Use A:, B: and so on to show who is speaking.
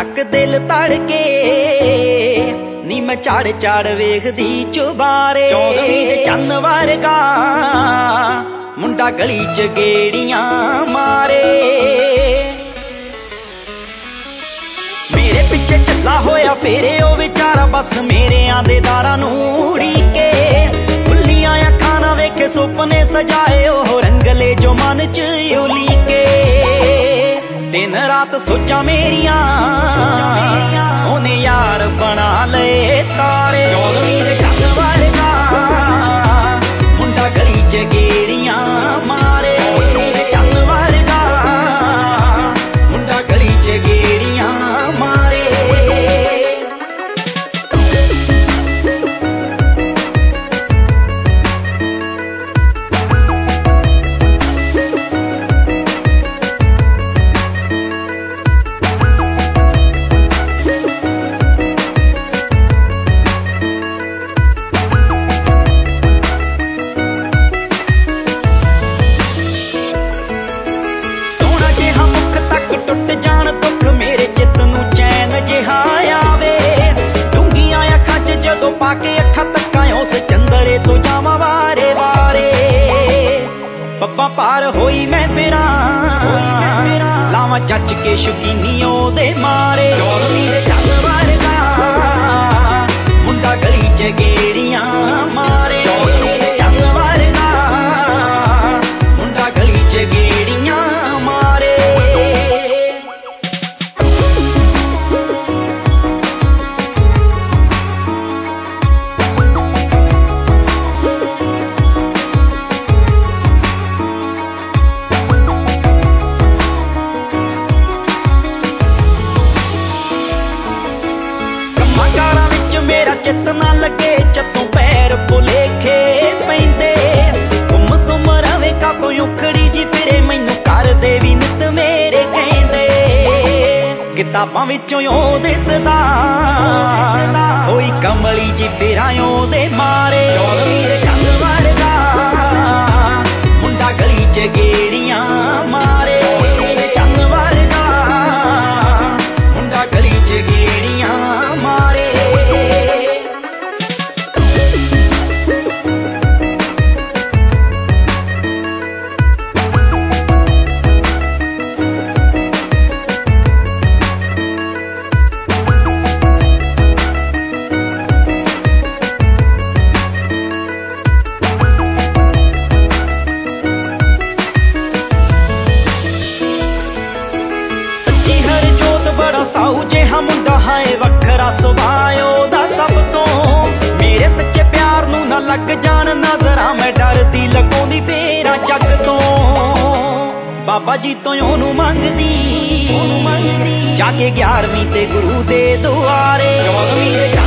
A: धक दिल तड़के नी मैं चाड़ चाड़ वेखदी चुबारे चन्न वर्गा मुंडा गली च गेड़ियां मारे मेरे पिछे चला होया फेरे ओ विचारा बस मेरे आंदे दारां नूं उड़ीके खुलियां अखां नाल वेखे सुपने सजाए ओ रंगले जो मन च उलीके दिन रात सोचा मेरिया ओने यार बना ले तारे चन्न वर्गा मुंडा गली च गेड़ियां मारे चन्न वर्गा मुंडा गली च गेड़ियां मारे पब्बा पार होई मैं फिरा लावा जच के शौकीनी ओदे मारे चन्न वर्गा मुंडा गली च गेड़ियां मारे चन्न वर्गा मुंडा गली च गेड़ियां मारे चित ना लगे चतों पैर भुलेखे पैंदे गुम सुम रवे का कोई उखड़ी जी फिरे मैनू कर दे भी नित मेरे कहंदे किताबां विचों ओ दिसदा कोई कमली जी फिरां ओदे मारे चन्न वर्गा मुंडा गली च गेड़ियां मारे चन्न वर्गा मुंडा गली च गेड़ियां मारे साऊ जिहा मुंडा हाय वखरा सुभाए ओदा सब तो मेरे सच्चे प्यार नूं ना लग जान नजरां मैं डरदी लगोंदी फेरा जग तो बाबा जी तो ओनू मंगदी जाके 11वीं ते गुरु दे दुआरे